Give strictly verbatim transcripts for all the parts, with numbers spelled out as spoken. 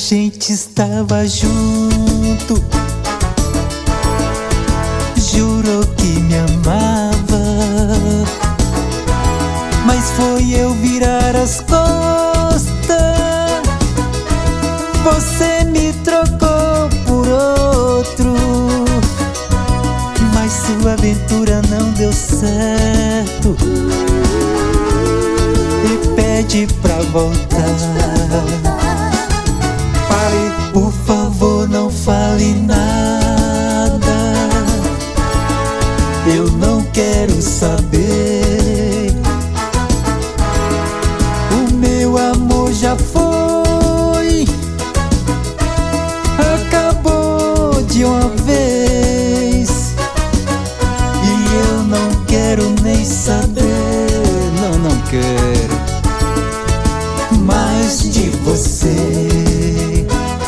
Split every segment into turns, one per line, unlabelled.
gente estava junto, jurou que me amava, mas foi eu virar as costas. Você me trocou por outro, mas sua aventura não deu certo e pede pra voltar. Pare, por favor, não fale nada, eu não quero saber. O meu amor já foi, acabou de uma vez, e eu não quero nem saber. Não, não quero mais de você.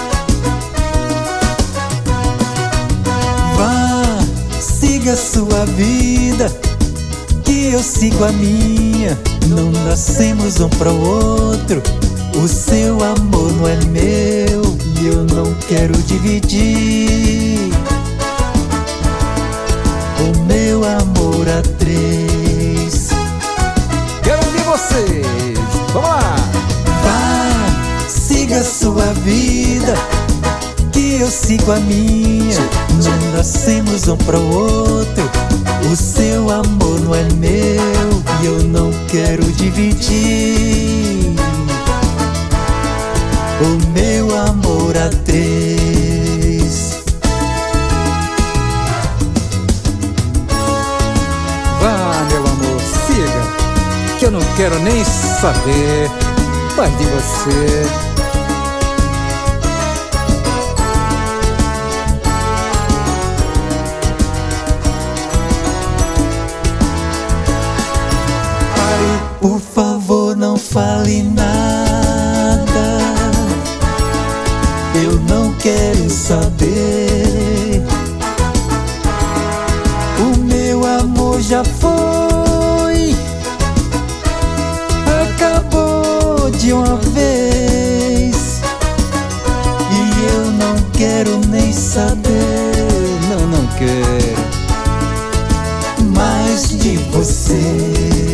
Vá, siga sua vida, que eu sigo a minha. Não nascemos um para o outro, o seu amor não é meu e eu não quero dividir o meu amor a três.
Quero ouvir vocês, vamos lá!
Vá, siga sua vida, que eu sigo a minha. Não nascemos um para o outro, o seu amor não é meu e eu não quero dividir o meu amor a três.
Vá, meu amor, siga, que eu não quero nem saber mais de você.
Por favor, não fale nada, eu não quero saber. O meu amor já foi, acabou de uma vez, e eu não quero nem saber. Não, não quero mais de você.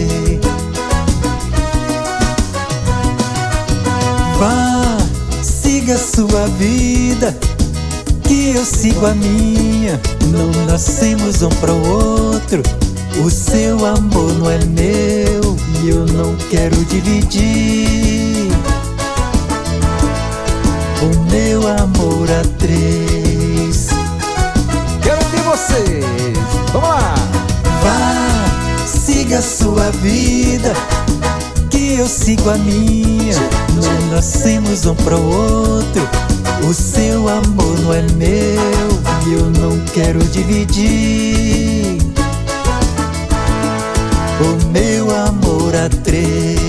Vá, siga sua vida, que eu sigo a minha. Não nascemos um para o outro, o seu amor não é meu e eu não quero dividir o meu amor a três.
Quero ouvir vocês, vamos lá!
Vá, siga sua vida, que eu sigo a minha. Não nascemos um para o outro, o seu amor não é meu e eu não quero dividir o meu amor a três.